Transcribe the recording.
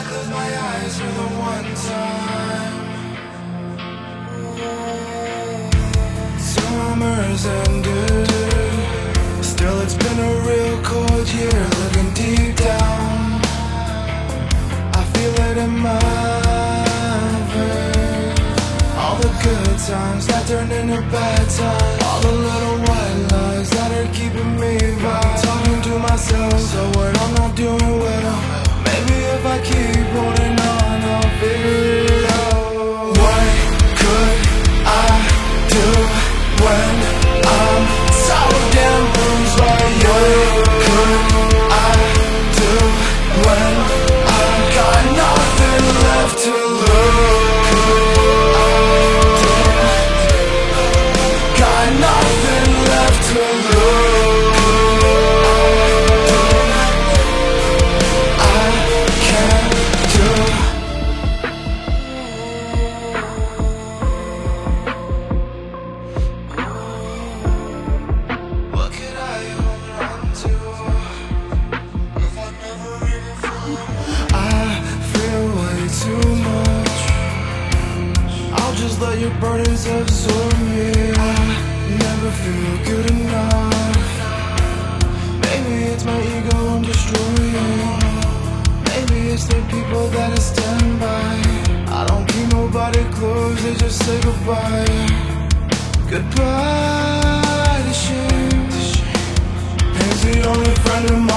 close my eyes for the one time. Summer's ended, still it's been a real cold year. Looking deep down, I feel it in my veins. All the good times that turn into bad times, all the little white lies that are keeping me by. Talking to myself, so what I'm not doing well. Maybe if I keep holding on, I'll figure it out. What could I do when I'm so damn bruised? Like, what could I do when I've got nothing left to lose? Got nothing left to lose. I can't do. What could I hold on to if I never even feel? I feel way too much. I'll just let your burdens absorb me. I never feel good enough. Maybe it's my ego I'm destroying. Maybe it's the people that I stand by. I don't keep nobody close, they just say goodbye. Goodbye to shame. He's the only friend of mine.